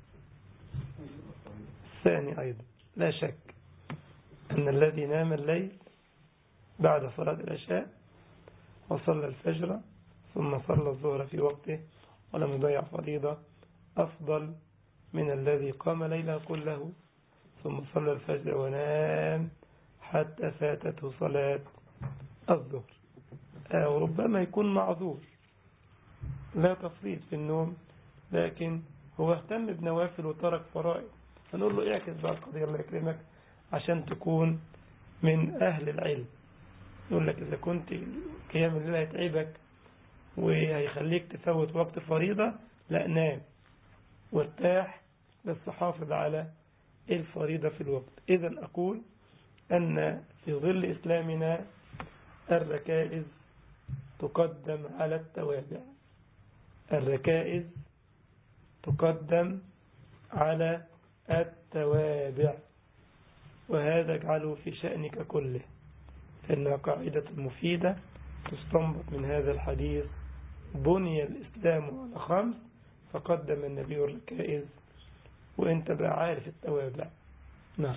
الثاني أيضا، لا شك أن الذي نام الليل بعد صلاة العشاء وصلى الفجر ثم صلى الظهر في وقته ولم يضيع فريضة أفضل من الذي قام ليله كله ثم صلى الفجر ونام حتى فاتته صلاة الظهر. وربما يكون معذور لا تفريط في النوم، لكن هو اهتم بنوافل وترك فرائض، فنقول له اعكس بقى القضية الله يكرمك عشان تكون من أهل العلم. يقول لك إذا كنت قيام الليل هيتعبك وهيخليك تفوت وقت فريضة، لا نام وارتاح بس حافظ على الفريضة في الوقت. إذن أقول أن في ظل إسلامنا الركائز تقدم على التوابع، الركائز تقدم على التوابع، وهذا اجعله في شأنك كله، فإنها قاعدة مفيدة تستنبط من هذا الحديث: بني الإسلام على 5 فقدم النبي الركائز، وانت بقى عارف التوابع. نعم.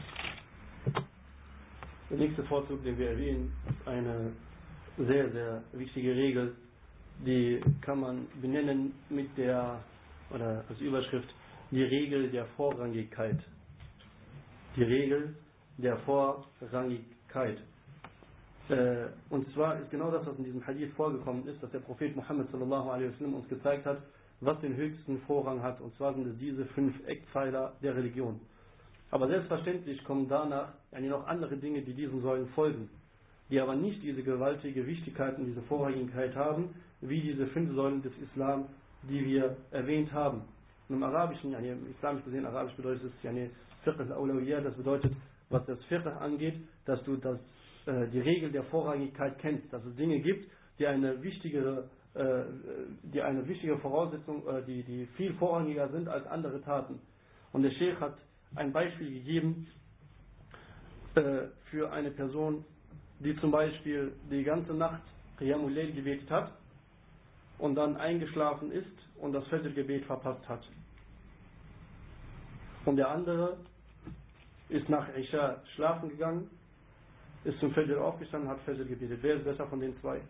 Der nächste Vorzug, den wir erwähnen, ist eine sehr, sehr wichtige Regel, die kann man benennen mit der, oder als Überschrift, die Regel der Vorrangigkeit. Die Regel der Vorrangigkeit. Und zwar ist genau das, was in diesem Hadith vorgekommen ist, dass der Prophet Muhammad sallallahu alaihi wasallam uns gezeigt hat, was den höchsten Vorrang hat. Und zwar sind es diese 5 Eckpfeiler der Religion. Aber selbstverständlich kommen danach noch andere Dinge, die diesen Säulen folgen, die aber nicht diese gewaltige Wichtigkeit und diese Vorrangigkeit haben, wie diese 5 Säulen des Islam, die wir erwähnt haben. Und im Arabischen, im Islamisch gesehen, Arabisch bedeutet es Fiqh al-Awlawiyya, das bedeutet, was das Fiqh angeht, dass du die Regel der Vorrangigkeit kennst, dass es Dinge gibt, die eine wichtigere Voraussetzung, die viel vorrangiger sind als andere Taten. Und der Sheikh hat ein Beispiel gegeben für eine Person, die zum Beispiel die ganze Nacht Qiyamul Layl gebetet hat und dann eingeschlafen ist und das Fajr-Gebet verpasst hat. Und der andere ist nach Isha schlafen gegangen, ist zum Fajr aufgestanden, hat Fajr gebetet. Wer ist besser von den zwei?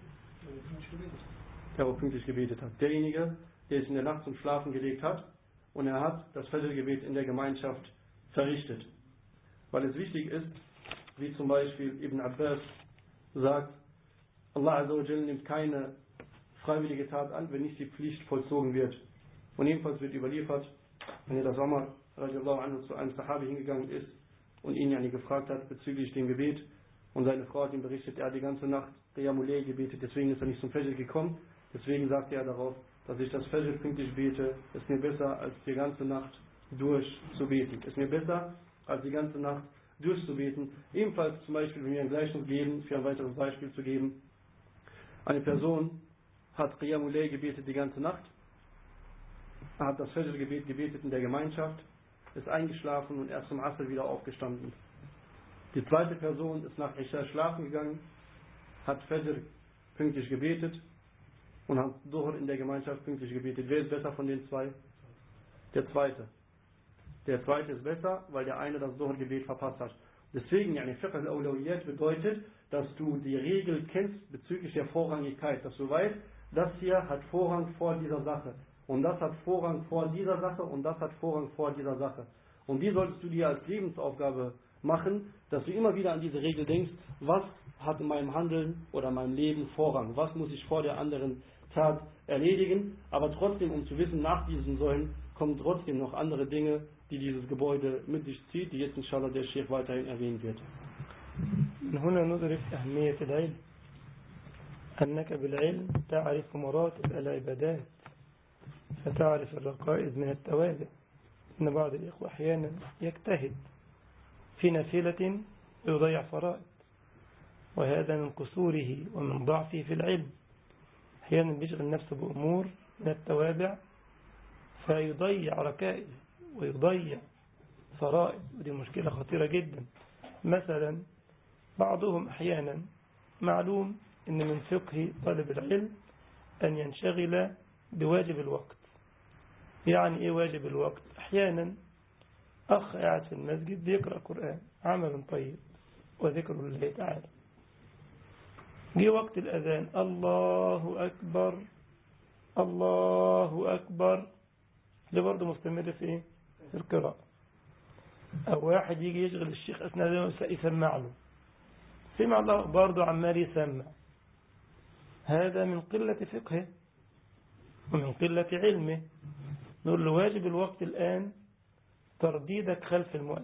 Der, der pünktlich gebetet hat. Derjenige, der es in der Nacht zum Schlafen gelegt hat und er hat das Fajr-Gebet in der Gemeinschaft verrichtet. Weil es wichtig ist, wie zum Beispiel Ibn Abbas sagt, Allah Azza wa Jalla nimmt keine freiwillige Tat an, wenn nicht die Pflicht vollzogen wird. Und jedenfalls wird überliefert, wenn er das Umar radiallahu anhu zu einem Sahabi hingegangen ist und ihn gefragt hat bezüglich dem Gebet und seine Frau hat ihm berichtet, er hat die ganze Nacht Qiyamul Layl gebetet, deswegen ist er nicht zum Fajr gekommen. Deswegen sagte er darauf, dass ich das Fajr pünktlich bete, ist mir besser als die ganze Nacht durchzubeten. Ist mir besser als die ganze Nacht durchzubeten. Ebenfalls zum Beispiel, wenn wir ein Gleichnis geben, für ein weiteres Beispiel zu geben, eine Person hat Qiyamul Layl gebetet die ganze Nacht, hat das Fajr-Gebet gebetet in der Gemeinschaft, ist eingeschlafen und erst zum Asr wieder aufgestanden. Die zweite Person ist nach Isha schlafen gegangen, hat Fajr pünktlich gebetet und hat Dhuhr in der Gemeinschaft pünktlich gebetet. Wer ist besser von den zwei? Der Zweite. Der Zweite ist besser, weil der eine das Dhuhr-Gebet verpasst hat. Deswegen, Fiqh al-Awlawiyat bedeutet, dass du die Regel kennst bezüglich der Vorrangigkeit, dass du weißt, das hier hat Vorrang vor dieser Sache. Und das hat Vorrang vor dieser Sache und das hat Vorrang vor dieser Sache. Und die solltest du dir als Lebensaufgabe machen, dass du immer wieder an diese Regel denkst, was hat in meinem Handeln oder meinem Leben Vorrang, was muss ich vor der anderen Tat erledigen, aber trotzdem, um zu wissen, nach diesen Säulen kommen trotzdem noch andere Dinge, die dieses Gebäude mit sich zieht, die jetzt inshallah der Sheikh weiterhin erwähnen wird. من هنا ندرك أهمية العلم أنك بالعلم تعرف مراتب العبادات فتعرف الرقائز من التوابع. إن بعض الإخوة أحيانا يجتهد في نافلة ويضيع فرائض وهذا من قصوره ومن ضعفه في العلم. أحيانا بيشغل نفسه بأمور من التوابع فيضيع ركائز ويضيع فرائض ودي مشكلة خطيرة جدا. مثلا بعضهم أحيانا معلوم أن من فقه طالب العلم أن ينشغل بواجب الوقت. يعني إيه واجب الوقت؟ أحيانا أخ قاعد في المسجد بيقرأ قرآن عمل طيب وذكر الله تعالى، جه وقت الأذان الله أكبر الله أكبر، ده برضه مستمر في إيه؟ في القراءة. أو واحد يجي يشغل الشيخ أثناء يسمع له، سمع الله برضه عمال يسمع، هذا من قلة فقهه ومن قلة علمه. نقول له واجب الوقت الآن ترديدك خلف المؤذن،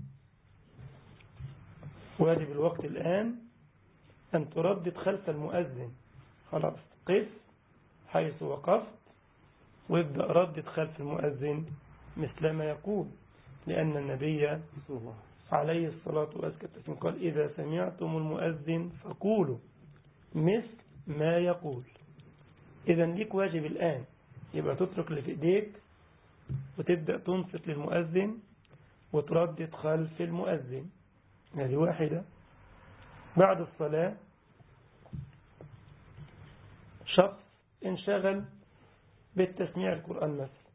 واجب الوقت الآن أن تردد خلف المؤذن، خلاص قف حيث وقفت وابدأ ردد خلف المؤذن مثل ما يقول، لأن النبي عليه الصلاة والسلام قال إذا سمعتم المؤذن فقولوا مثل ما يقول. إذا ليك واجب الآن، يبقى تترك اللي في إيديك وتبدأ تنصت للمؤذن وتردد خلف المؤذن. هذه واحدة. بعد الصلاة شخص انشغل بالتسميع القرآن مثلا،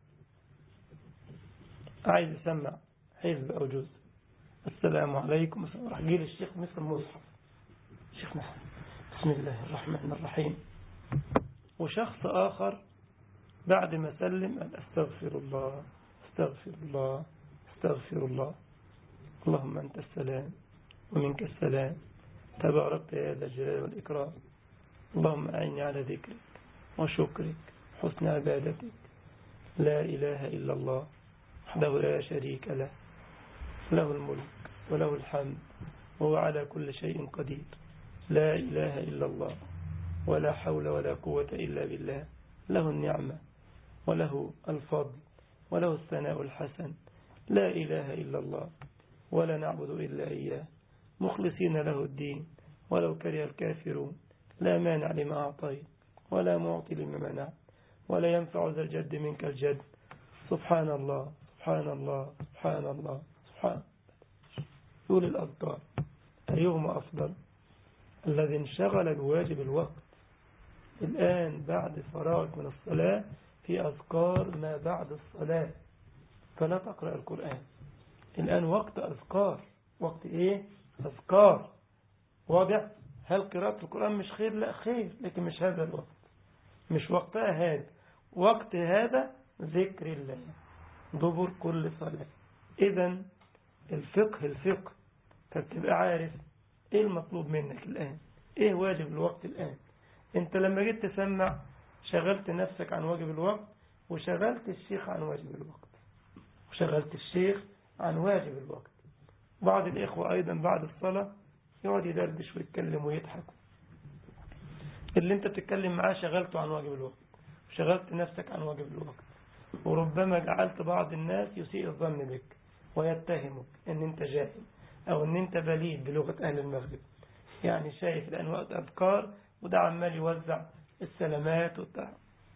عايز يسمع حزب أو جزء، السلام عليكم، راح جيل الشيخ مثل المصحف، الشيخ محمد بسم الله الرحمن الرحيم. وشخص آخر بعد ما سلم قال استغفر الله استغفر الله استغفر الله، اللهم أنت السلام ومنك السلام تباركت يا ذا الجلال والإكرام، اللهم أعني على ذكرك وشكرك حسن عبادتك، لا إله إلا الله وحده لا شريك له، له الملك وله الحمد وهو على كل شيء قدير، لا إله إلا الله ولا حول ولا قوة إلا بالله، له النعمة وله الفضل وله الثناء الحسن، لا إله إلا الله ولا نعبد إلا إياه مخلصين له الدين ولو كره الكافرون، لا مانع لما أعطيت ولا معطي لما منعت ولا ينفع ذا الجد منك الجد، سبحان الله سبحان الله سبحان الله سبحان. يقول الأذكار أيهما أفضل؟ الذي انشغل بواجب الوقت. الآن بعد فراغك من الصلاة في أذكار ما بعد الصلاة، فلا تقرأ القرآن. الآن وقت أذكار. وقت إيه؟ أذكار. واضح؟ هل قراءة القرآن مش خير؟ لا خير، لكن مش هذا الوقت، مش وقتها هذا. وقت هذا ذكر الله دبر كل صلاة. إذن الفقه فبتبقى عارف إيه المطلوب منك الآن، إيه واجب الوقت الآن. أنت لما جيت تسمع شغلت نفسك عن واجب الوقت، وشغلت الشيخ عن واجب الوقت، وشغلت الشيخ عن واجب الوقت. بعض الإخوة أيضا بعد الصلاة يقعد يدردش ويتكلم ويضحك. اللي أنت بتتكلم معاه شغلته عن واجب الوقت، وشغلت نفسك عن واجب الوقت، وربما جعلت بعض الناس يسيء الظن بك ويتهمك أن أنت جاهل أو أن أنت بليد بلغة أهل المغرب. يعني شايف الآن وقت أذكار وده عمال يوزع السلامات وبتاع.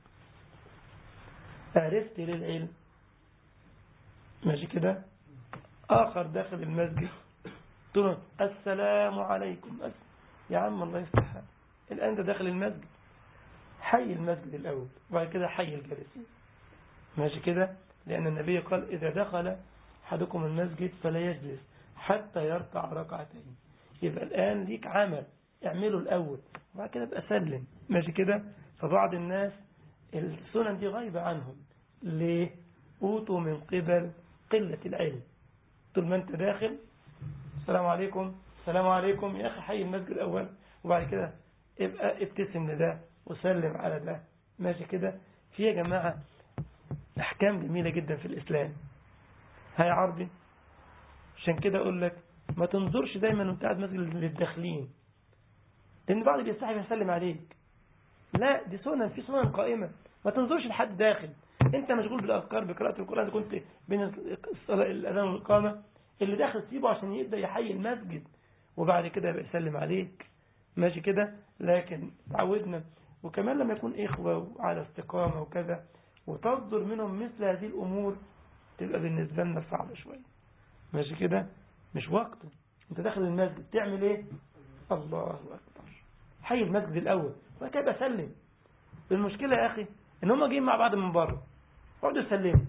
عرفت للعلم ماشي كده. آخر داخل المسجد تقول السلام عليكم. يا عم الله يفتحها، الآن ده داخل المسجد، حي المسجد الأول وبعد كده حي الجالسين. ماشي كده. لأن النبي قال إذا دخل أحدكم المسجد فلا يجلس حتى يركع ركعتين. يبقى الآن ليك عمل اعمله الأول وبعد كده بقى سلم. ماشي كده. فبعض الناس السنن دي غايبة عنهم. ليه؟ أوتوا من قبل قلة العلم. طول ما أنت داخل السلام عليكم السلام عليكم يا أخي حي المسجد الأول وبعد كده ابقى ابتسم لده وسلم على ده. ماشي كده. في يا جماعة أحكام جميلة جدا في الإسلام. هاي عربي. عشان كده أقول لك ما تنظرش دايما وانت قاعد مسجد للداخلين، لأن بعض بيستحي يسلم عليك. لا، دي سنن، في سنن قائمة. ما تنظرش لحد داخل، انت مشغول بالأذكار بقراءة القرآن. كنت بين الأذان والإقامة، اللي داخل سيبه عشان يبدأ يحيي المسجد وبعد كده يبقى يسلم عليك. ماشي كده. لكن تعودنا، وكمان لما يكون إخوة على استقامة وكذا وتصدر منهم مثل هذه الأمور تبقى بالنسبة لنا صعبة شوية. ماشي كده. مش وقته. انت داخل المسجد تعمل ايه؟ الله أكبر، حي المسجد الأول وبعد كده يبقى سلم. المشكلة يا أخي إن هم جايين مع بعض من بره اقعدوا يسلموا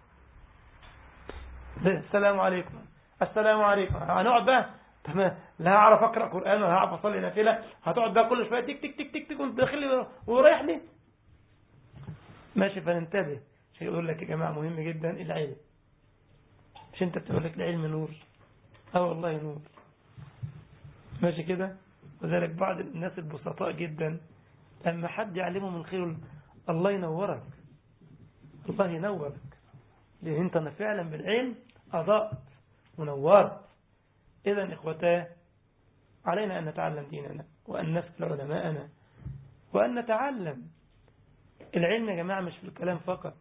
السلام عليكم السلام عليكم. هنقعد بقى تمام، لا هعرف اقرا قران ولا هعرف اصلي نافله. هتقعد بقى كل شويه تك تك تك تك تك وانت داخل ورايح لي. ماشي. فننتبه. شيء يقول لك يا جماعه مهم جدا العلم. مش انت بتقول لك العلم نور؟ والله نور. ماشي كده. وذلك بعض الناس البسطاء جدا لما حد يعلمه من خير الله ينورك، الله ينورك، لأن انت فعلا بالعلم أضاءت ونورت. إذن إخوتاه علينا أن نتعلم ديننا وأن نسأل علماءنا وأن نتعلم. العلم يا جماعة مش في الكلام فقط.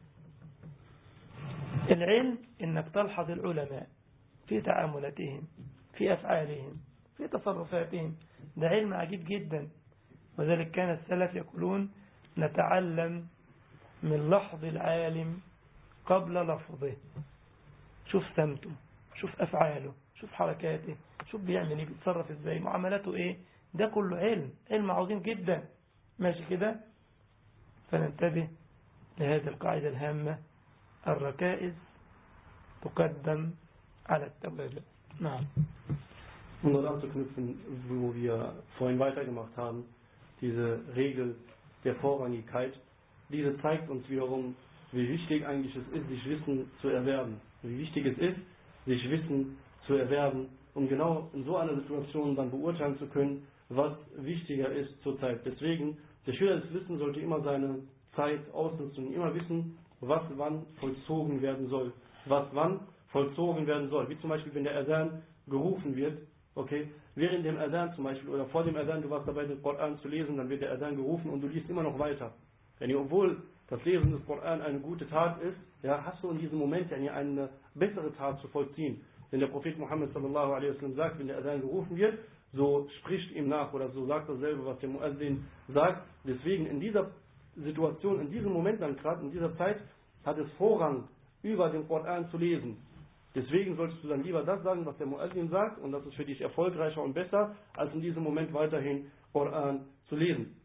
العلم إنك تلحظ العلماء في تعاملاتهم في أفعالهم في تصرفاتهم. ده علم عجيب جدا. وذلك كان السلف يقولون نتعلم من لحظ العالم قبل لفظه. شوف سمته، شوف أفعاله، شوف حركاته، شوف بيعمل ايه، بيتصرف ازاي، معاملاته ايه. ده كله علم عظيم جدا. ماشي كده. فننتبه لهذه القاعدة الهامة: الركائز تقدم على التوابع. نعم. Um dort anzuknüpfen, wo wir vorhin weitergemacht haben, diese Regel der Vorrangigkeit, diese zeigt uns wiederum, wie wichtig eigentlich es ist, sich Wissen zu erwerben. Wie wichtig es ist, sich Wissen zu erwerben, um genau in so einer Situation dann beurteilen zu können, was wichtiger ist zur Zeit. Deswegen, der Schüler des Wissens sollte immer seine Zeit ausnutzen und immer wissen, was wann vollzogen werden soll. Was wann vollzogen werden soll. Wie zum Beispiel, wenn der Adhan gerufen wird, okay, während dem Adhan zum Beispiel oder vor dem Adhan, du warst dabei, den Koran zu lesen, dann wird der Adhan gerufen und du liest immer noch weiter. Denn obwohl das Lesen des Koran eine gute Tat ist, ja, hast du in diesem Moment eine bessere Tat zu vollziehen. Denn der Prophet Muhammad sallallahu alaihi wasallam sagt, wenn der Adhan gerufen wird, so spricht ihm nach oder so sagt dasselbe, was der Muazzin sagt. Deswegen in dieser Situation, in diesem Moment dann gerade, in dieser Zeit, hat es Vorrang, über den Koran zu lesen. Deswegen solltest du dann lieber das sagen, was der Muezzin sagt, und das ist für dich erfolgreicher und besser, als in diesem Moment weiterhin Koran zu lesen.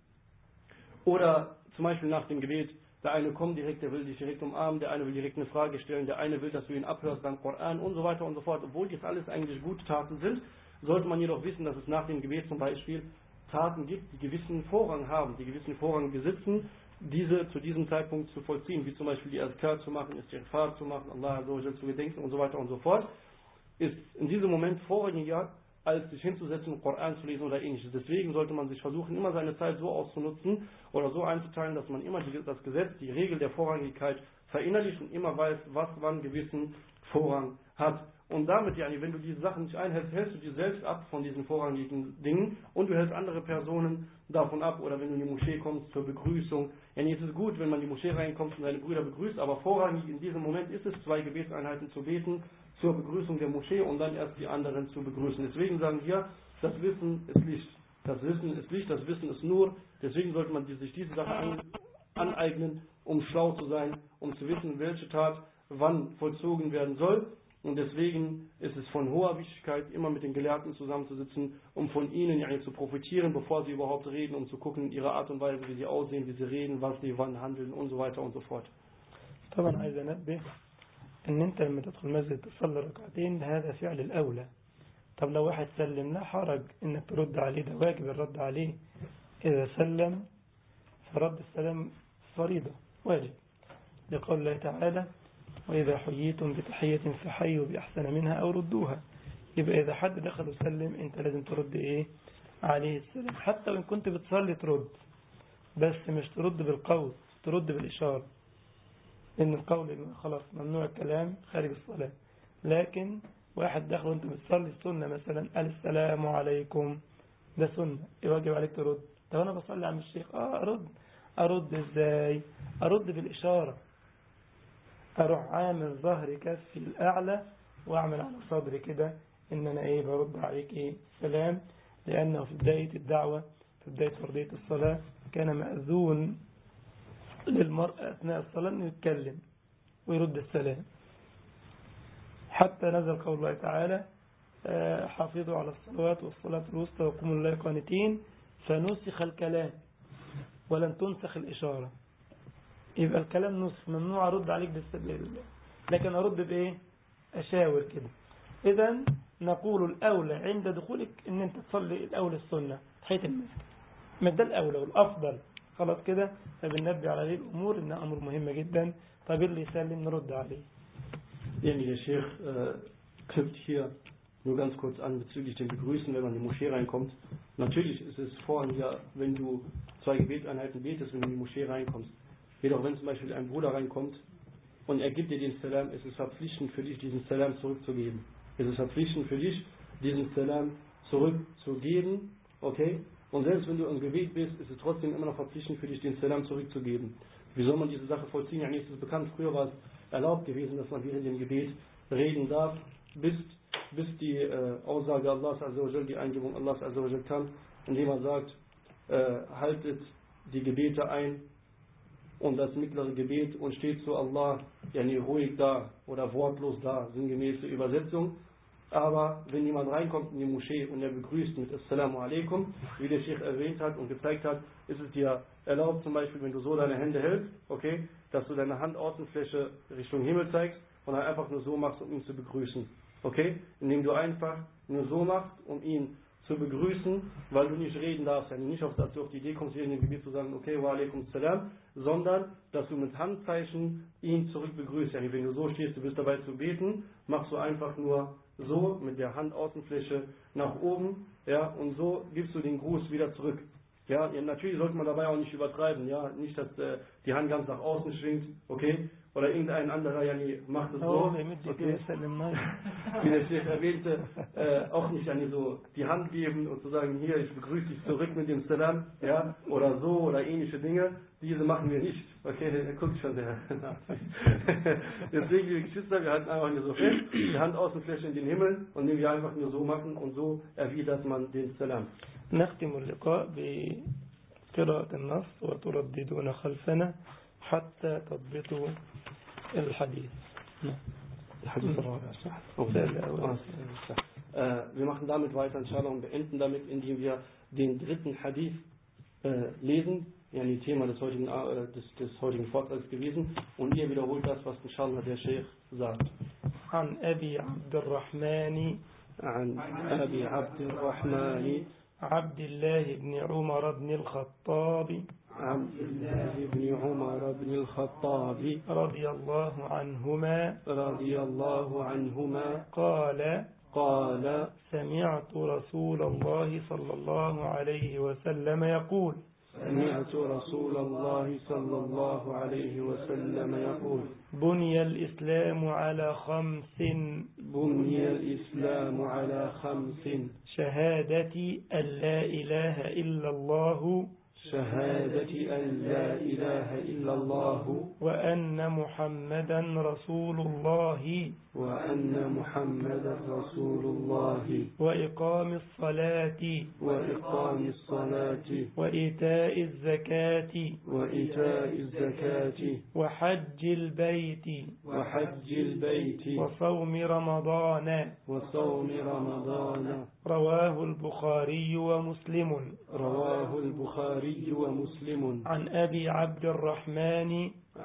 Oder zum Beispiel nach dem Gebet, der eine kommt direkt, der will dich direkt umarmen, der eine will direkt eine Frage stellen, der eine will, dass du ihn abhörst beim Koran und so weiter und so fort. Obwohl dies alles eigentlich gute Taten sind, sollte man jedoch wissen, dass es nach dem Gebet zum Beispiel Taten gibt, die gewissen Vorrang haben, die gewissen Vorrang besitzen, diese zu diesem Zeitpunkt zu vollziehen, wie zum Beispiel die Azkar zu machen, Istighfar zu machen, Allah zu gedenken und so weiter und so fort, ist in diesem Moment vorrangiger, als sich hinzusetzen und Koran zu lesen oder ähnliches. Deswegen sollte man sich versuchen, immer seine Zeit so auszunutzen oder so einzuteilen, dass man immer das Gesetz, die Regel der Vorrangigkeit verinnerlicht und immer weiß, was wann gewissen Vorrang hat. Und damit, wenn du diese Sachen nicht einhältst, hältst du dir selbst ab von diesen vorrangigen Dingen und du hältst andere Personen davon ab. Oder wenn du in die Moschee kommst zur Begrüßung. Es ist gut, wenn man in die Moschee reinkommt und seine Brüder begrüßt, aber vorrangig in diesem Moment ist es, 2 Gebetseinheiten zu beten zur Begrüßung der Moschee und dann erst die anderen zu begrüßen. Deswegen sagen wir, das Wissen ist Licht. Das Wissen ist Licht, das Wissen ist Nur. Deswegen sollte man sich diese Sache aneignen, um schlau zu sein, um zu wissen, welche Tat wann vollzogen werden soll. Und deswegen ist es von hoher Wichtigkeit, immer mit den Gelehrten zusammenzusitzen, um von ihnen zu profitieren, bevor sie überhaupt reden, um zu gucken, ihre Art und Weise, wie sie aussehen, wie sie reden, was sie wann handeln und so weiter und so fort. طبعا عايز انبه ان انت لما تدخل المسجد تصلي ركعتين هذا فعل الاولى. طب لو واحد سلم لا حرج انك ترد عليه، ده واجب الرد عليه. اذا سلم فرد السلام فريضة واجب، لقول الله تعالى وإذا حييتم بتحية فحيوا بأحسن منها أو ردوها. يبقى إذا حد دخل وسلم أنت لازم ترد عليه السلام، حتى وإن كنت بتصلي ترد، بس مش ترد بالقول، ترد بالإشارة، لأن القول خلاص ممنوع الكلام خارج الصلاة. لكن واحد دخل وأنت بتصلي السنة مثلا قال السلام عليكم، ده سنة، يواجب عليك ترد. طب أنا بصلي عم الشيخ أرد إزاي؟ أرد بالإشارة، أروح عامل ظهري كفي الأعلى وأعمل على صدري كده إن أنا برد عليك سلام، لأنه في بداية الدعوة في بداية فرضية الصلاة كان مأذون للمرأة أثناء الصلاة أنه يتكلم ويرد السلام، حتى نزل قول الله تعالى حافظوا على الصلوات والصلاة الوسطى وقوموا لله قانتين، فنسخ الكلام ولن تنسخ الإشارة. يبقى الكلام نسخ، ممنوع أرد عليك بالسلام، لكن أرد بإيه؟ أشاور كده. إذا نقول الأولى عند دخولك إن أنت تصلي الأولى السنة تحية المسجد، ما ده الأولى والأفضل، خلاص كده. فبننبه على هذه الأمور إنها أمر مهمة جدا. طب اللي يسلم نرد عليه. Der Sheikh knüpft hier nur ganz kurz an bezüglich dem Begrüßen, wenn man in die Moschee reinkommt. Natürlich ist es vorher, wenn du 2 Gebetseinheiten betest, wenn du in die Moschee reinkommst. Jedoch wenn zum Beispiel ein Bruder reinkommt und er gibt dir den Salam, ist es verpflichtend für dich, diesen Salam zurückzugeben. Es ist verpflichtend für dich, diesen Salam zurückzugeben, okay? Und selbst wenn du im Gebet bist, ist es trotzdem immer noch verpflichtend für dich, den Salam zurückzugeben. Wie soll man diese Sache vollziehen? Es ist bekannt, früher war es erlaubt gewesen, dass man während dem Gebet reden darf, bis die Aussage Allahs Azza wa Jal, die Eingebung Allahs Azza wa Jal kam, indem er sagt, haltet die Gebete ein und das mittlere Gebet und steht zu Allah ruhig da oder wortlos da, sinngemäße Übersetzung. Aber wenn jemand reinkommt in die Moschee und er begrüßt mit Assalamu alaikum, wie der Sheikh erwähnt hat und gezeigt hat, ist es dir erlaubt, zum Beispiel, wenn du so deine Hände hältst, okay, dass du deine Handaußenfläche Richtung Himmel zeigst und dann einfach nur so machst, um ihn zu begrüßen. Okay? Indem du einfach nur so machst, um ihn zu begrüßen, weil du nicht reden darfst, nicht dass du auf die Idee kommst, hier in dem Gebet zu sagen, okay, wa alaikum salam, sondern dass du mit Handzeichen ihn zurück begrüßt. Wenn du so stehst, du bist dabei zu beten, machst du einfach nur so mit der Handaußenfläche nach oben, und so gibst du den Gruß wieder zurück. Natürlich sollte man dabei auch nicht übertreiben, nicht, dass die Hand ganz nach außen schwingt, okay, oder irgendein anderer macht es so, okay. Wie der Sheikh erwähnte, auch nicht so die Hand geben und zu sagen, hier, ich begrüße dich zurück mit dem Salam, oder so, oder ähnliche Dinge, diese machen wir nicht, okay, der guckt schon sehr nach. Deswegen, liebe Geschwister, wir halten einfach nur so fest, die Handaußenfläche in den Himmel und nehmen wir einfach nur so machen und so erwidert man den Salam. نختم اللقاء بقراءة النص وترددون خلفنا حتى تضبطوا الحديث. Hadith الرابع صح. Wir machen damit weiter, inshallah, und beenden damit, indem wir den dritten Hadith lesen, yani Thema des heutigen Vortrags gewesen, und ihr wiederholt das, was inshallah der Sheikh sagt. عن أبي عبد الرحمن عبد الله بن عمر بن الخطاب رضي الله عنهما قال سمعت رسول الله صلى الله عليه وسلم يقول بني الإسلام على خمس شهادة أن لا إله إلا الله وأن محمدا رسول الله وإقام الصلاة وإيتاء الزكاة وحج البيت وصوم رمضان رواه البخاري ومسلم عن أبي عبد الرحمن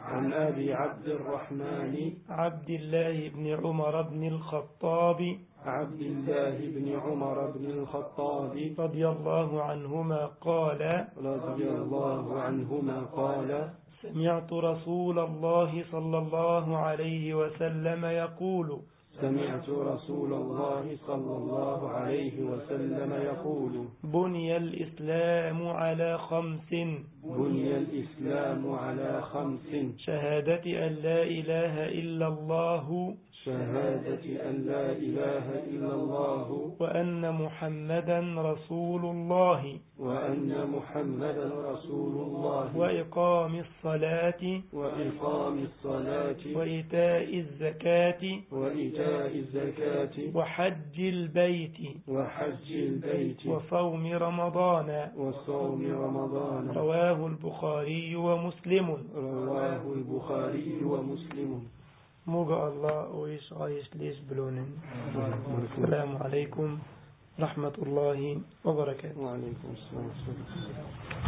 عبد الله بن عمر بن الخطاب رضي الله عنهما قال سمعت رسول الله صلى الله عليه وسلم يقول بني الإسلام على خمس شهادة أن لا إله إلا الله وأن محمدا رسول الله وإقام الصلاة وإيتاء الزكاة وحج البيت وصوم رمضان رواه البخاري ومسلم موجة الله ويش عايش ليش بلونين. السلام عليكم ورحمة الله وبركاته. وعليكم السلام.